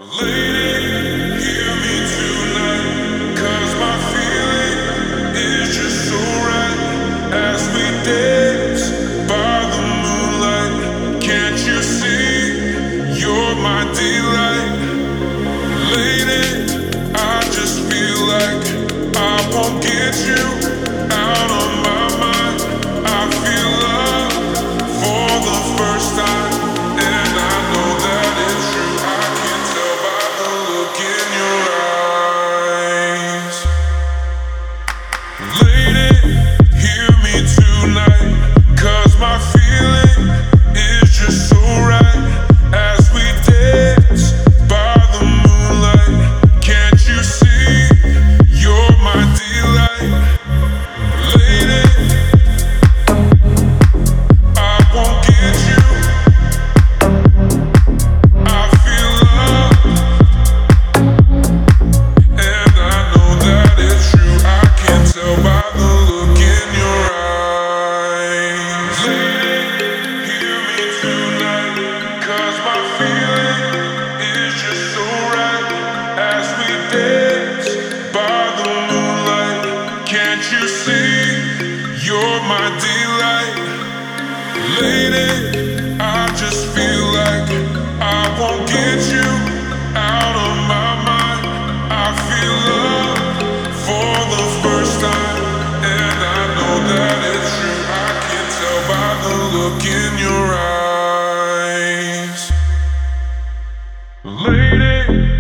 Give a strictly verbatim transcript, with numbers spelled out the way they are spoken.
Lady, hear me tonight, 'cause my feeling is just so right as we dance by the moonlight. Can't you see you're my delight? Lady, I just feel like I won't get you out of my mind. I feel love for the first time, and I know that it's true. I can tell by the look in your eyes. Lady, hear me tonight, 'cause my feeling is just so right as we dance by the moonlight. Can't you see you're my delight? Lady, I won't get you. I feel love, and I know that it's true. I can tell by the look in your eyes. Lady, hear me tonight, 'cause my feeling is just so right as we dance by the moonlight. Can't you see you're my delight? Lady, I just feel like I won't get you out of my mind. I feel love for the first time, and I know that it's true. I can tell by the look in your eyes. Lady,